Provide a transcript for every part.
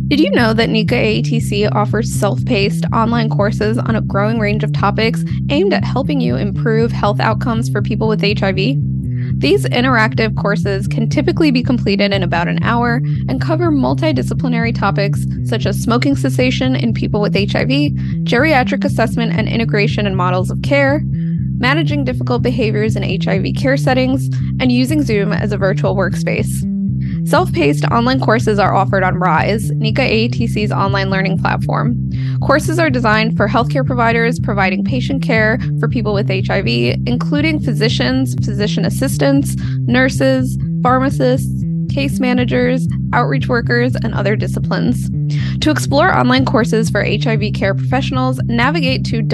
Did you know that Nika AATC offers self-paced online courses on a growing range of topics aimed at helping you improve health outcomes for people with HIV? These interactive courses can typically be completed in about an hour and cover multidisciplinary topics such as smoking cessation in people with HIV, geriatric assessment and integration in models of care, managing difficult behaviors in HIV care settings, and using Zoom as a virtual workspace. Self-paced online courses are offered on Rise, Nika AATC's online learning platform. Courses are designed for healthcare providers providing patient care for people with HIV, including physicians, physician assistants, nurses, pharmacists, case managers, outreach workers, and other disciplines. To explore online courses for HIV care professionals, navigate to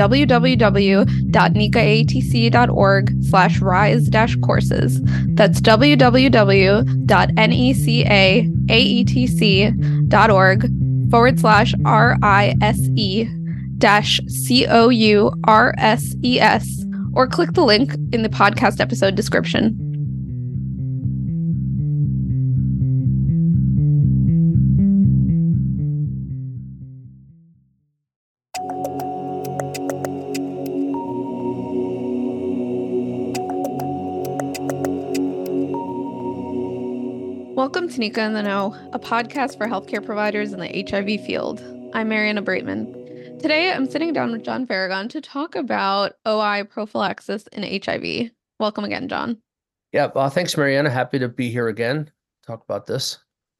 www.nikaatc.org/rise-courses. That's www.nikaatc.org/RISE-COURSES, or click the link in the podcast episode description. Welcome to Nika in the Know, a podcast for healthcare providers in the HIV field. I'm Mariana Breitman. Today, I'm sitting down with John Farragon to talk about OI prophylaxis in HIV. Welcome again, John. Yeah, thanks, Mariana. Happy to be here again. Talk about this.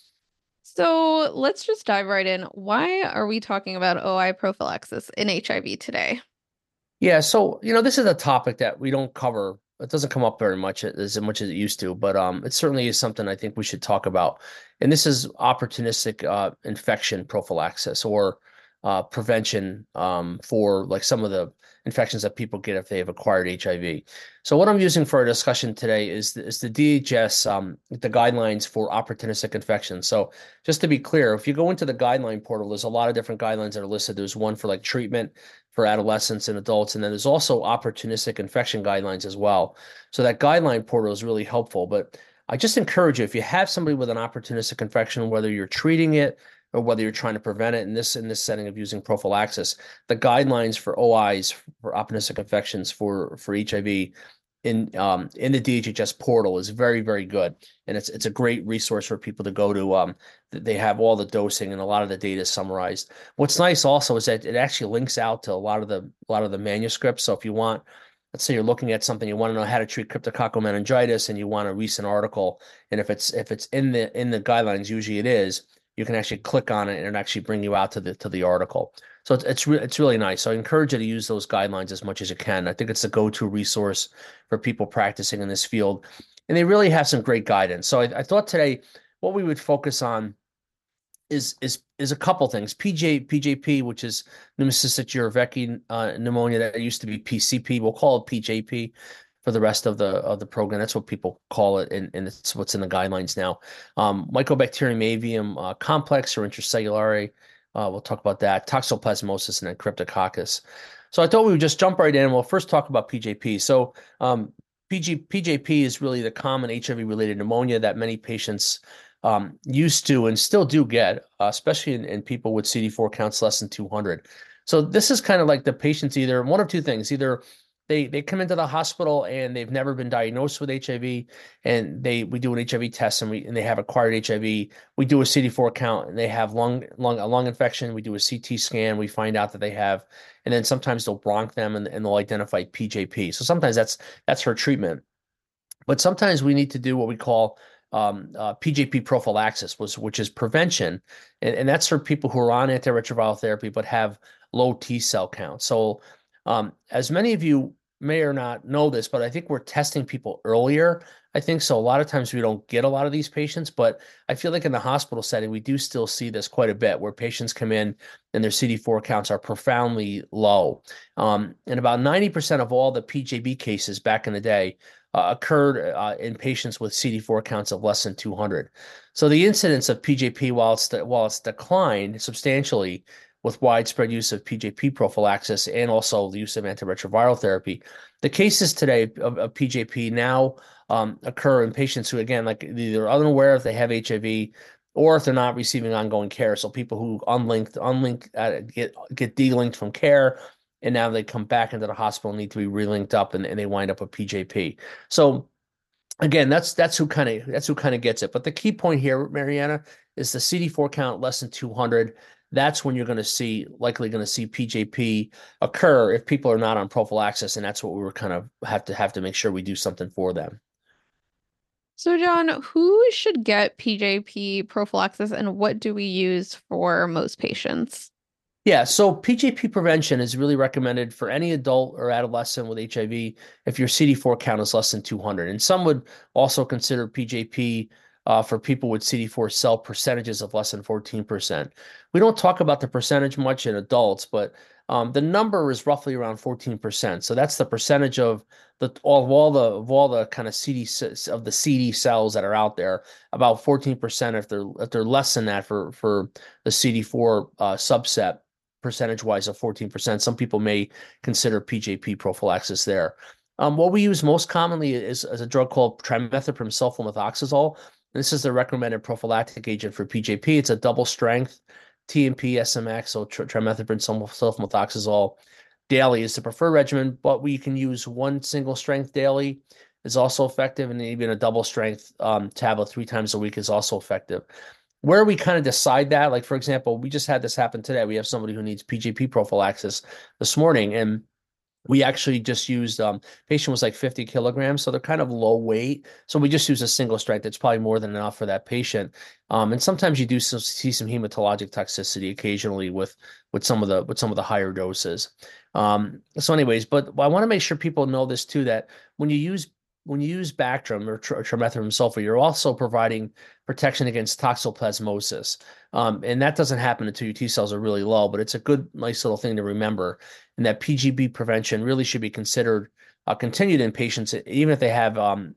So let's just dive right in. Why are we talking about OI prophylaxis in HIV today? Yeah, so this is a topic that we don't cover. It doesn't come up very much as much as it used to, but it certainly is something I think we should talk about. And this is opportunistic infection prophylaxis or prevention for like some of the infections that people get if they have acquired HIV. So what I'm using for our discussion today is the DHS the guidelines for opportunistic infections. So just to be clear, if you go into the guideline portal, there's a lot of different guidelines that are listed. There's one for like treatment for adolescents and adults, and then there's also opportunistic infection guidelines as well. So that guideline portal is really helpful. But I just encourage you, if you have somebody with an opportunistic infection, whether you're treating it or whether you're trying to prevent it in this setting of using prophylaxis, the guidelines for OIs for opportunistic infections for HIV in the DHHS portal is very, very good, and it's a great resource for people to go to. They have all the dosing and a lot of the data is summarized. What's nice also is that it actually links out to a lot of the manuscripts. So if you want, let's say you're looking at something, you want to know how to treat cryptococcal meningitis, and you want a recent article, and if it's in the guidelines, usually it is, you can actually click on it and it actually bring you out to the article. So it's really nice. So I encourage you to use those guidelines as much as you can. I think it's the go-to resource for people practicing in this field, and they really have some great guidance. So I thought today what we would focus on is a couple things. PJP, which is pneumocystic jirovecii pneumonia, that used to be PCP. We'll call it PJP for the rest of the program. That's what people call it, and it's what's in the guidelines now. Mycobacterium avium complex or intracellular. We'll talk about that. Toxoplasmosis and then cryptococcus. So I thought we would just jump right in. We'll first talk about PJP. So PJP is really the common HIV-related pneumonia that many patients used to and still do get, especially in people with CD4 counts less than 200. So this is kind of like the patients either one of two things. Either they come into the hospital and they've never been diagnosed with HIV, and we do an HIV test and they have acquired HIV. We do a CD4 count and they have a lung infection. We do a CT scan. We find out that they have, and then sometimes they'll bronch them and they'll identify PJP. So sometimes that's her treatment, but sometimes we need to do what we call PJP prophylaxis, which is prevention, and that's for people who are on antiretroviral therapy but have low T cell count. So as many of you may or not know this, but I think we're testing people earlier. I think so. A lot of times we don't get a lot of these patients, but I feel like in the hospital setting, we do still see this quite a bit where patients come in and their CD4 counts are profoundly low. And about 90% of all the PJB cases back in the day occurred in patients with CD4 counts of less than 200. So the incidence of PJP, while it's declined substantially with widespread use of PJP prophylaxis and also the use of antiretroviral therapy, the cases today of PJP now occur in patients who, again, like either unaware if they have HIV, or if they're not receiving ongoing care. So people who get delinked from care, and now they come back into the hospital, need to be relinked up, and they wind up with PJP. So again, that's who kind of gets it. But the key point here, Mariana, is the CD4 count less than 200. That's when you're likely going to see PJP occur if people are not on prophylaxis, and that's what we were kind of have to make sure we do something for them. So, John, who should get PJP prophylaxis and what do we use for most patients? Yeah, so PJP prevention is really recommended for any adult or adolescent with HIV if your CD4 count is less than 200. And some would also consider PJP for people with CD4 cell percentages of less than 14%. We don't talk about the percentage much in adults, but the number is roughly around 14%. So that's the percentage of all the kind of CD cells that are out there. About 14% if they're less than that for the CD4 subset percentage wise of 14%. Some people may consider PJP prophylaxis there. What we use most commonly is a drug called trimethoprim sulfamethoxazole. This is the recommended prophylactic agent for PJP. It's a double strength TMP SMX, so trimethoprim sulfamethoxazole daily is the preferred regimen, but we can use one single strength daily is also effective, and even a double strength tablet 3 times a week is also effective. Where we kind of decide that, like for example, we just had this happen today. We have somebody who needs PJP prophylaxis this morning, and we actually just used patient was like 50 kilograms, so they're kind of low weight. So we just use a single strength. It's probably more than enough for that patient. And sometimes you do see some hematologic toxicity occasionally with some of the higher doses. So anyways, but I want to make sure people know this too, that when you use Bactrim or trimethoprim sulfa, you're also providing protection against toxoplasmosis. And that doesn't happen until your T cells are really low, but it's a good, nice little thing to remember. And that PGB prevention really should be considered continued in patients, even if they have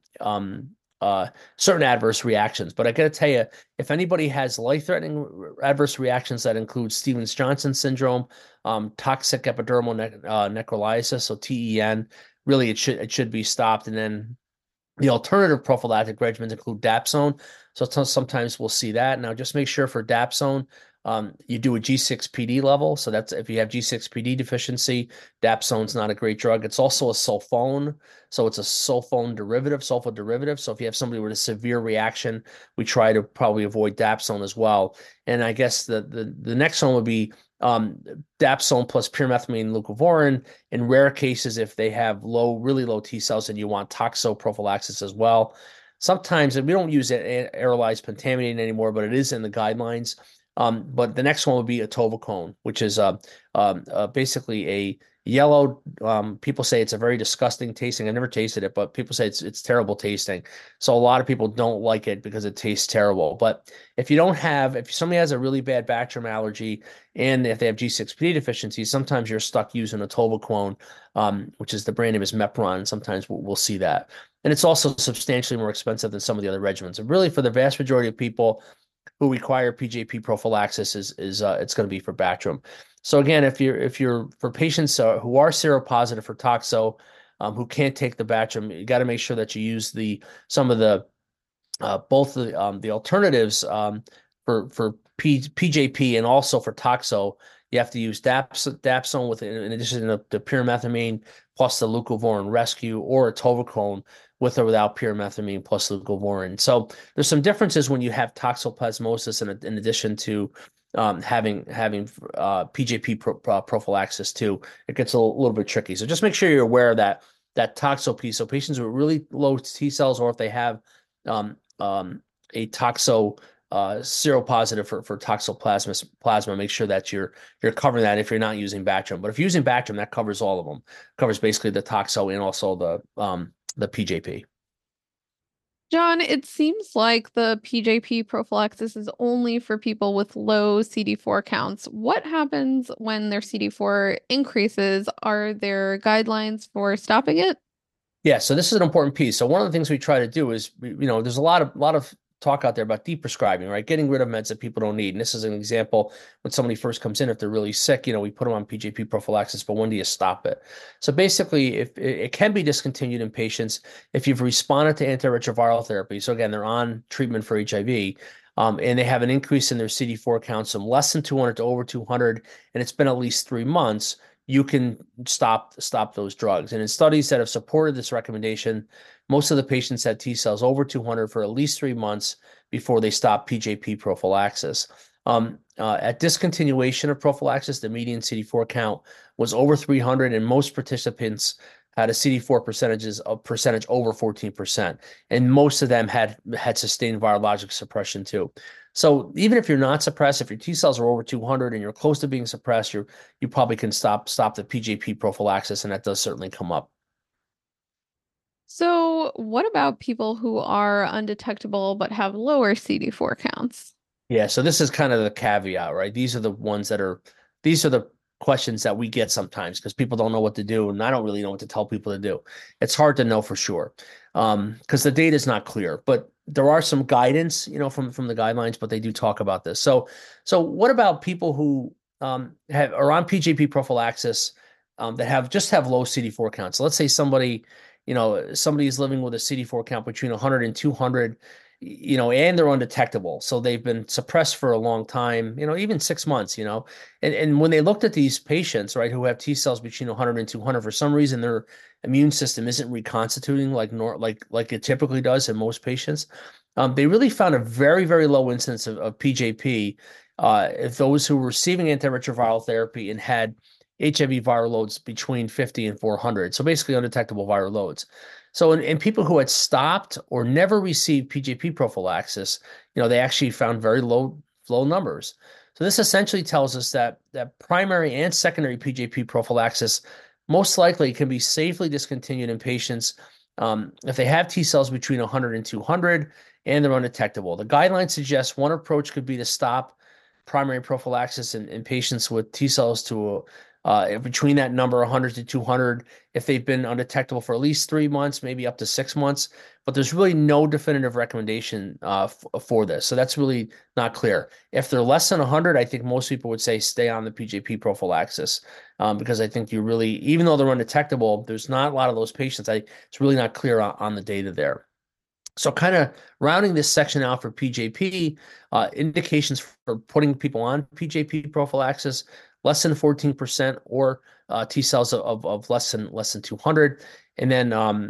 certain adverse reactions. But I got to tell you, if anybody has life-threatening adverse reactions that include Stevens-Johnson syndrome, toxic epidermal necrolysis, so TEN, really it should be stopped. And then the alternative prophylactic regimens include Dapsone. So sometimes we'll see that. Now, just make sure for Dapsone, you do a G6PD level. So that's if you have G6PD deficiency, Dapsone's not a great drug. It's also a sulfone. So it's a sulfone sulfa derivative. So if you have somebody with a severe reaction, we try to probably avoid Dapsone as well. And I guess the next one would be Dapsone plus pyrimethamine leucovorin. In rare cases, if they have really low T cells, and you want toxo prophylaxis as well. Sometimes, and we don't use aerolized pentamidine anymore, but it is in the guidelines. But the next one would be atovaquone, which is basically a yellow. People say it's a very disgusting tasting. I never tasted it, but people say it's terrible tasting. So a lot of people don't like it because it tastes terrible. But if somebody has a really bad Bactrim allergy, and if they have G6PD deficiency, sometimes you're stuck using atovaquone, which is the brand name is Mepron. Sometimes we'll see that. And it's also substantially more expensive than some of the other regimens. And really, for the vast majority of people who require PJP prophylaxis, is it's going to be for Bactrim. So again, if you're for patients who are seropositive for toxo, who can't take the Bactrim, you got to make sure that you use some of the both the alternatives for PJP and also for toxo. You have to use Dapsone with, in addition to the pyrimethamine plus the leucovorin rescue, or atovaquone with or without pyrimethamine plus leucovorin. So there's some differences when you have toxoplasmosis in addition to having PJP prophylaxis too. It gets a little bit tricky. So just make sure you're aware of that toxo piece. So patients with really low T cells, or if they have a toxo seropositive for toxoplasma, make sure that you're covering that if you're not using Bactrim. But if you're using Bactrim, that covers all of them. Covers basically the toxo and also the PJP. John, it seems like the PJP prophylaxis is only for people with low CD4 counts. What happens when their CD4 increases? Are there guidelines for stopping it? Yeah, so this is an important piece. So one of the things we try to do is, there's a lot of talk out there about deprescribing, right? Getting rid of meds that people don't need. And this is an example when somebody first comes in, if they're really sick, we put them on PJP prophylaxis, but when do you stop it? So basically, if it can be discontinued in patients if you've responded to antiretroviral therapy. So again, they're on treatment for HIV. and they have an increase in their CD4 counts from less than 200 to over 200, and it's been at least 3 months, you can stop those drugs. And in studies that have supported this recommendation, most of the patients had T cells over 200 for at least 3 months before they stopped PJP prophylaxis. At discontinuation of prophylaxis, the median CD4 count was over 300, and most participants had a CD4 percentage over 14%, and most of them had sustained virologic suppression too. So even if you're not suppressed, if your T cells are over 200 and you're close to being suppressed, you probably can stop the PJP prophylaxis, and that does certainly come up. So, what about people who are undetectable but have lower CD4 counts? Yeah, so this is kind of the caveat, right? These are the questions that we get sometimes because people don't know what to do, and I don't really know what to tell people to do. It's hard to know for sure because the data is not clear, but there are some guidance, from the guidelines, but they do talk about this. So what about people who are on PJP prophylaxis that have low CD4 counts? So let's say somebody is living with a CD4 count between 100 and 200, and they're undetectable. So they've been suppressed for a long time, even 6 months, and when they looked at these patients, right, who have T cells between 100 and 200, for some reason, their immune system isn't reconstituting like it typically does in most patients. They really found a very, very low incidence of PJP if those who were receiving antiretroviral therapy and had HIV viral loads between 50 and 400. So basically undetectable viral loads. So in people who had stopped or never received PJP prophylaxis, they actually found very low numbers. So this essentially tells us that primary and secondary PJP prophylaxis most likely can be safely discontinued in patients if they have T cells between 100 and 200 and they're undetectable. The guidelines suggest one approach could be to stop primary prophylaxis in patients with T cells to between that number 100 to 200 if they've been undetectable for at least 3 months, maybe up to 6 months. But there's really no definitive recommendation for this. So that's really not clear. If they're less than 100, I think most people would say stay on the PJP prophylaxis because I think even though they're undetectable, there's not a lot of those patients. It's really not clear on the data there. So kind of rounding this section out for PJP, indications for putting people on PJP prophylaxis, less than 14% or T cells of less than 200. And then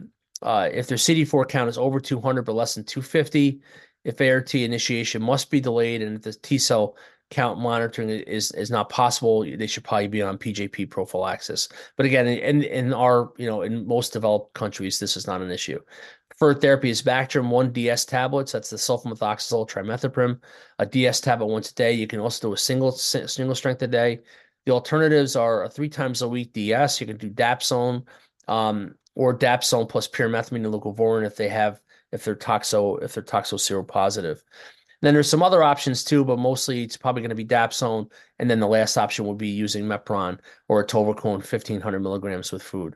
if their CD4 count is over 200 but less than 250, if ART initiation must be delayed and if the T cell count monitoring is not possible, they should probably be on PJP prophylaxis. But again, in our, in most developed countries, this is not an issue. Preferred therapy is Bactrim 1DS tablets. That's the sulfamethoxazole trimethoprim. A DS tablet once a day. You can also do a single strength a day. The alternatives are a 3 times a week DS. You can do Dapsone or Dapsone plus pyrimethamine and leucovorin if they're toxo seropositive. Then there's some other options too, but mostly it's probably going to be Dapsone, and then the last option would be using Mepron or atovaquone 1,500 milligrams with food.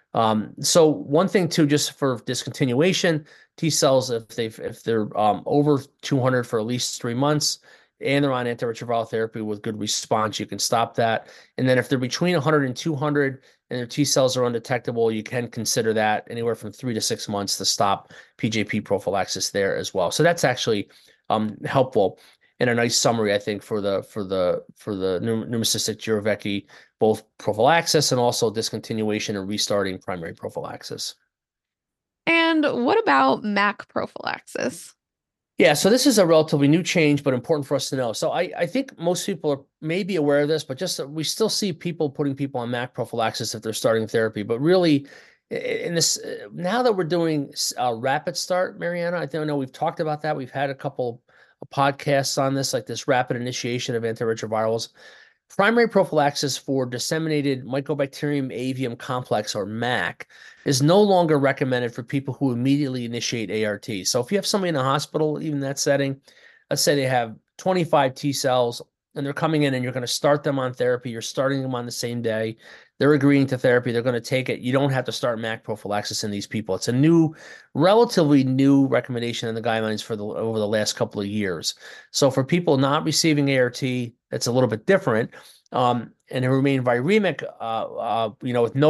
So one thing too, just for discontinuation, T cells, if they're over 200 for at least 3 months and they're on antiretroviral therapy with good response, you can stop that. And then if they're between 100 and 200 and their T cells are undetectable, you can consider that anywhere from 3 to 6 months to stop PJP prophylaxis there as well. So that's actually helpful and a nice summary, I think, for the pneumocystic Jirovecii, both prophylaxis and also discontinuation and restarting primary prophylaxis. And what about MAC prophylaxis? Yeah, so this is a relatively new change, but important for us to know. So I think most people are maybe aware of this, but just we still see people putting people on MAC prophylaxis if they're starting therapy. But really, in this now that we're doing rapid start, Mariana, I know we've talked about that. We've had a couple of podcasts on this, like this rapid initiation of antiretrovirals. Primary prophylaxis for disseminated Mycobacterium avium complex, or MAC, is no longer recommended for people who immediately initiate ART. So if you have somebody in a hospital, even that setting, let's say they have 25 T cells and they're coming in and you're going to start them on therapy, you're starting them on the same day, they're agreeing to therapy, they're going to take it. You don't have to start MAC prophylaxis in these people. It's a relatively new recommendation in the guidelines over the last couple of years. So for people not receiving ART, it's a little bit different, and who remain viremic, with no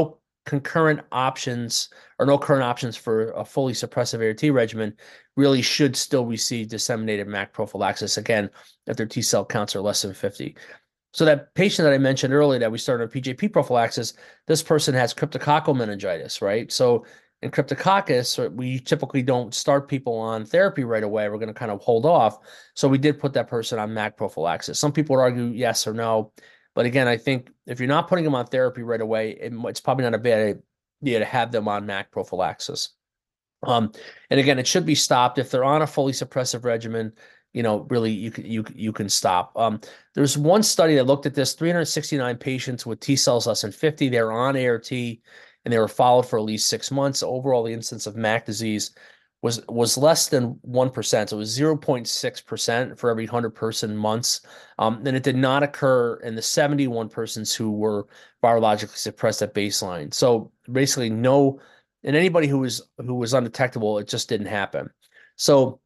concurrent options or no current options for a fully suppressive ART regimen really should still receive disseminated MAC prophylaxis, again, if their T cell counts are less than 50. So that patient that I mentioned earlier that we started on PJP prophylaxis, this person has cryptococcal meningitis, right? So in cryptococcus, we typically don't start people on therapy right away. We're going to kind of hold off. So we did put that person on MAC prophylaxis. Some people would argue yes or no. But again, I think if you're not putting them on therapy right away, it's probably not a bad idea to have them on MAC prophylaxis. And again, it should be stopped if they're on a fully suppressive regimen. Really, you can stop. There's one study that looked at this: 369 patients with T cells less than 50. They were on ART and they were followed for at least 6 months. Overall, the incidence of MAC disease was less than 1%. So it was 0.6% for every 100 person months. And it did not occur in the 71 persons who were virologically suppressed at baseline. So basically, no. And anybody who was undetectable, it just didn't happen. So,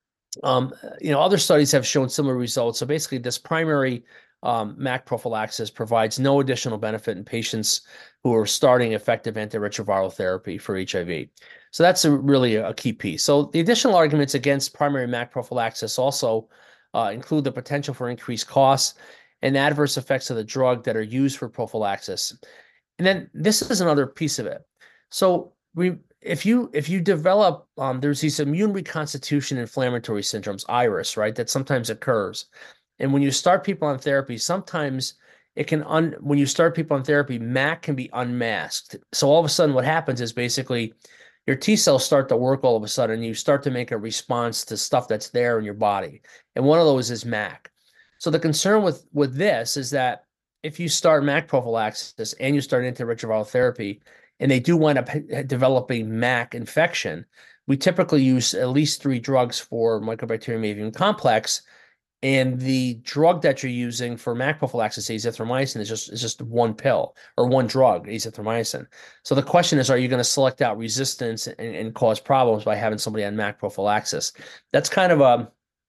other studies have shown similar results. So basically, this primary MAC prophylaxis provides no additional benefit in patients who are starting effective antiretroviral therapy for HIV. So that's really a key piece. So the additional arguments against primary MAC prophylaxis also include the potential for increased costs and adverse effects of the drug that are used for prophylaxis. And then this is another piece of it. So if you develop there's these immune reconstitution inflammatory syndromes, IRIS, right, that sometimes occurs. And when you start people on therapy, sometimes when you start people on therapy, MAC can be unmasked. So all of a sudden what happens is basically your T cells start to work all of a sudden, and you start to make a response to stuff that's there in your body. And one of those is MAC. So the concern with this is that if you start MAC prophylaxis and you start antiretroviral therapy, and they do wind up developing MAC infection, we typically use at least 3 drugs for Mycobacterium avium complex, and the drug that you're using for MAC prophylaxis, azithromycin, is just one pill or one drug, azithromycin. So the question is, are you going to select out resistance and cause problems by having somebody on MAC prophylaxis? That's kind of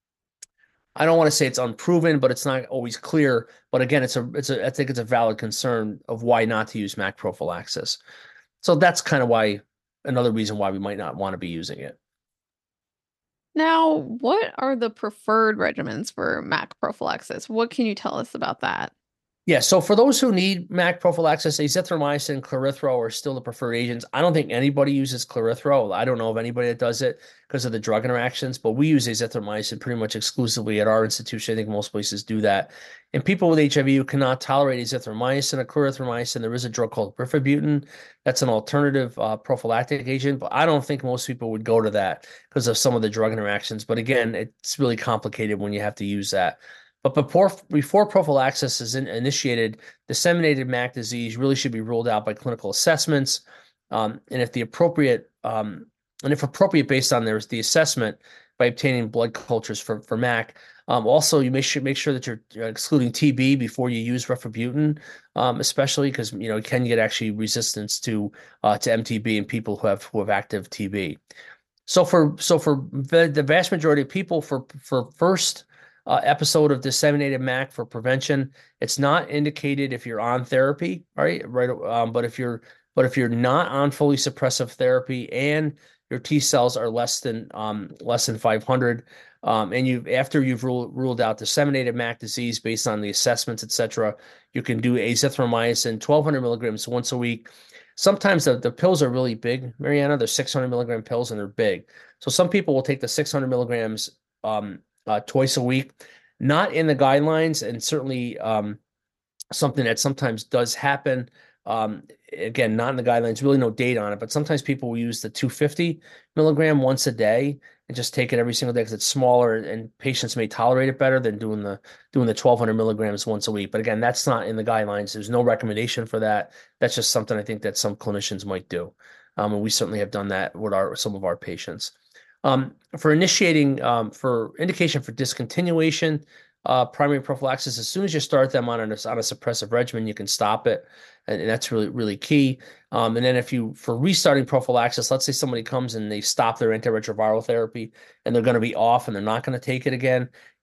I don't want to say it's unproven, but it's not always clear. But again, I think it's a valid concern of why not to use MAC prophylaxis. So that's kind of another reason why we might not want to be using it. Now, what are the preferred regimens for MAC prophylaxis? What can you tell us about that? Yeah, so for those who need MAC prophylaxis, azithromycin, Clarithrol are still the preferred agents. I don't think anybody uses Clarithrol. I don't know of anybody that does it because of the drug interactions, but we use azithromycin pretty much exclusively at our institution. I think most places do that. And people with HIV who cannot tolerate azithromycin or clarithromycin, there is a drug called rifabutin. That's an alternative prophylactic agent, but I don't think most people would go to that because of some of the drug interactions. But again, it's really complicated when you have to use that. But before prophylaxis is initiated, disseminated MAC disease really should be ruled out by clinical assessments, and if appropriate, based on the assessment by obtaining blood cultures for MAC. Also, you should make sure that you're excluding TB before you use rifabutin, especially because you can get actually resistance to MTB in people who have active TB. So for the vast majority of people, for first episode of disseminated MAC for prevention, it's not indicated if you're on therapy, right? But if you're not on fully suppressive therapy and your T cells are less than 500, and after you've ruled out disseminated MAC disease based on the assessments, etc., you can do azithromycin 1,200 milligrams once a week. Sometimes the pills are really big, Mariana. They're 600 milligram pills and they're big. So some people will take the 600 milligrams twice a week, not in the guidelines, and certainly something that sometimes does happen. Again, not in the guidelines, really no data on it, but sometimes people will use the 250 milligram once a day and just take it every single day because it's smaller and patients may tolerate it better than doing the 1,200 milligrams once a week. But again, that's not in the guidelines. There's no recommendation for that. That's just something I think that some clinicians might do. And we certainly have done that with some of our patients. For indication for discontinuation, primary prophylaxis, as soon as you start them on a suppressive regimen, you can stop it. And that's really, really key. And then for restarting prophylaxis, let's say somebody comes and they stop their antiretroviral therapy and they're going to be off and they're not going to take it again.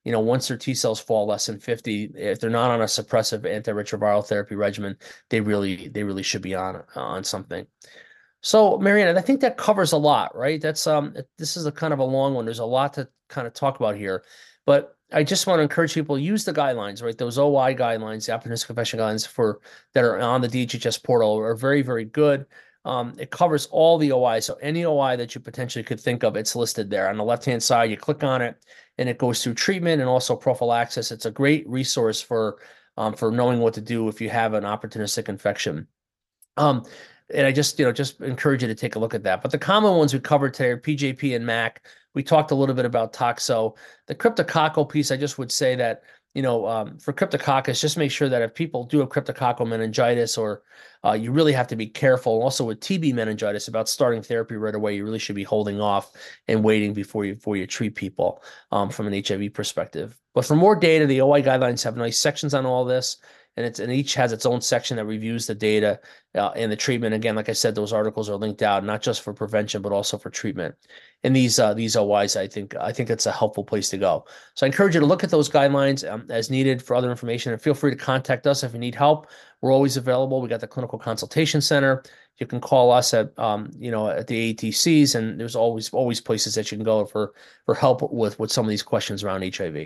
once their T cells fall less than 50, if they're not on a suppressive antiretroviral therapy regimen, they really should be on something. So, Marianne, I think that covers a lot, right? This is a kind of a long one. There's a lot to kind of talk about here, but I just want to encourage people to use the guidelines, right? Those OI guidelines, the opportunistic infection guidelines that are on the DHHS portal are very, very good. It covers all the OI. So any OI that you potentially could think of, it's listed there. On the left-hand side, you click on it and it goes through treatment and also prophylaxis. It's a great resource for knowing what to do if you have an opportunistic infection. And I just encourage you to take a look at that. But the common ones we covered today are PJP and MAC. We talked a little bit about toxo. The cryptococcal piece, I just would say that, for cryptococcus, just make sure that if people do have cryptococcal meningitis, or you really have to be careful. Also with TB meningitis, about starting therapy right away, you really should be holding off and waiting before you treat people from an HIV perspective. But for more data, the OI guidelines have nice sections on all this. And each has its own section that reviews the data and the treatment. Again, like I said, those articles are linked out, not just for prevention, but also for treatment. And these OIs, I think it's a helpful place to go. So I encourage you to look at those guidelines as needed for other information, and feel free to contact us if you need help. We're always available. We got the Clinical Consultation Center. You can call us at at the ATCs, and there's always places that you can go for help with some of these questions around HIV.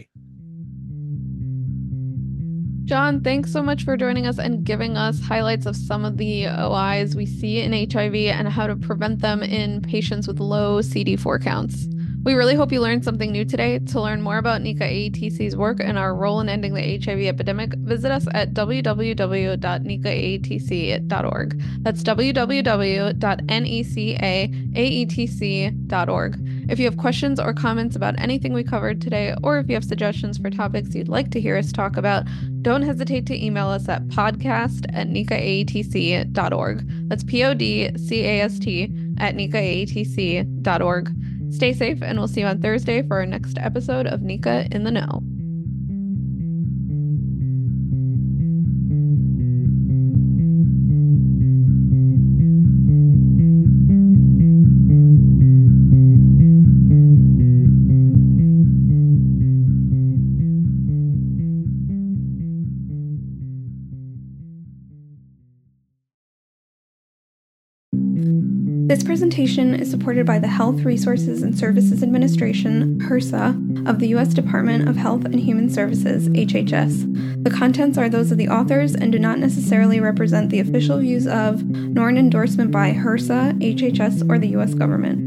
John, thanks so much for joining us and giving us highlights of some of the OIs we see in HIV and how to prevent them in patients with low CD4 counts. We really hope you learned something new today. To learn more about NICA AATC's work and our role in ending the HIV epidemic, visit us at www.nicaatc.org. That's www.necaatc.org. If you have questions or comments about anything we covered today, or if you have suggestions for topics you'd like to hear us talk about, don't hesitate to email us at podcast@nicaatc.org. That's podcast@nicaatc.org. Stay safe, and we'll see you on Thursday for our next episode of NICA in the Know. This presentation is supported by the Health Resources and Services Administration, HRSA, of the U.S. Department of Health and Human Services, HHS. The contents are those of the authors and do not necessarily represent the official views of, nor an endorsement by HRSA, HHS, or the U.S. government.